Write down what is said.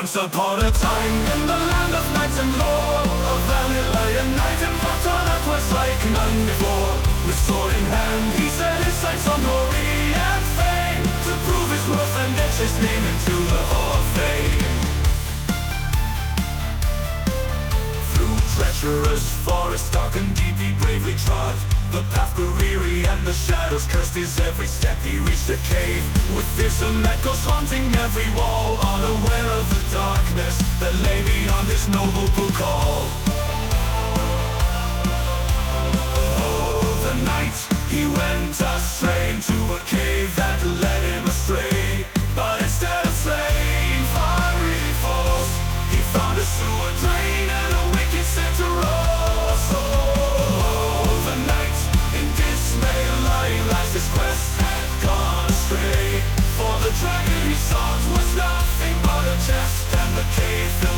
Once upon a time, in the land of knights and lore, a valiant lay a knight in front on earth was like none before. With sword in hand, he set his sights on glory and fame, to prove his worth and etch his name into the Hall of Fame. Through treacherous forests dark and deep he bravely trod. The path grew weary and the shadows cursed his every step. He reached a cave with fearsome echoes haunting every wall, unaware of the darkness that lay beyond his noble book hall. Oh, the night he went astray into a cave that led him astray. But instead of slaying fiery foes, he found a sewer drain and a wicked center rose. His quest had gone astray, for the dragon he sought was nothing but a chest, and the cave